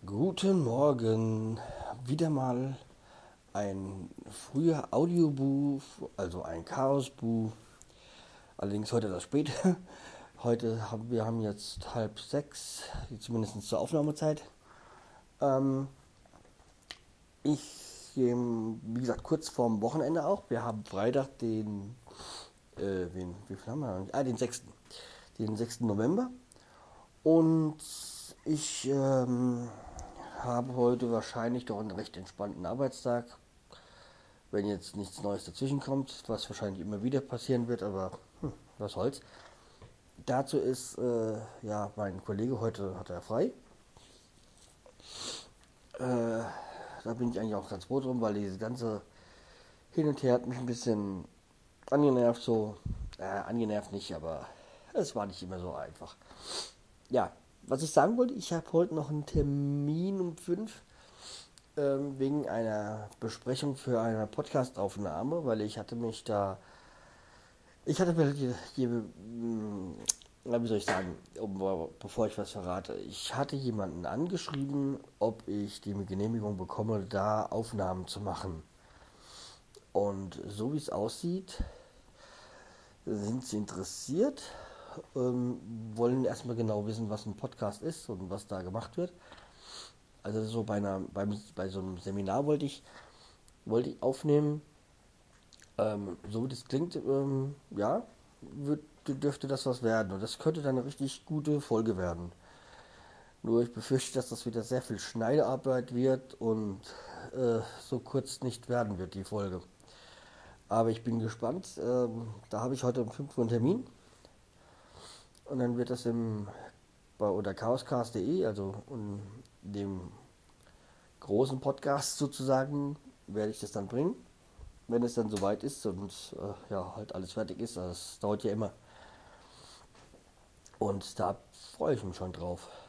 Guten Morgen. Wieder mal ein früher Audiobuch, also ein Chaosbuch. Allerdings heute das späte. Wir haben jetzt 5:30, zumindest zur Aufnahmezeit. Ähm, wie gesagt, kurz vorm Wochenende auch. Wir haben Freitag wie viel haben wir? Den 6. Den 6. November. Und ich habe heute wahrscheinlich doch einen recht entspannten Arbeitstag, wenn jetzt nichts Neues dazwischen kommt, was wahrscheinlich immer wieder passieren wird, aber was soll's. Dazu ist, ja, mein Kollege heute hat er frei. Äh, Da bin ich eigentlich auch ganz froh drum, weil diese ganze Hin und Her hat mich ein bisschen angenervt, so. Angenervt nicht, aber es war nicht immer so einfach. Ja, was ich sagen wollte, ich habe heute noch einen Termin um 5 wegen einer Besprechung für eine Podcastaufnahme, weil ich hatte mir wie soll ich sagen, bevor ich was verrate, ich hatte jemanden angeschrieben, ob ich die Genehmigung bekomme, da Aufnahmen zu machen. Und so wie es aussieht, sind sie interessiert, wollen erstmal genau wissen, was ein Podcast ist und was da gemacht wird. Also so bei so einem Seminar wollte ich aufnehmen. So wie das klingt, ja, dürfte das was werden. Und das könnte dann eine richtig gute Folge werden. Nur ich befürchte, dass das wieder sehr viel Schneidearbeit wird und so kurz nicht werden wird, die Folge. Aber ich bin gespannt. Da habe ich heute um 5 Uhr einen Termin. Und dann wird das unter chaoscast.de, also in dem großen Podcast sozusagen, werde ich das dann bringen. Wenn es dann soweit ist und ja, halt alles fertig ist. Das dauert ja immer. Und da freue ich mich schon drauf.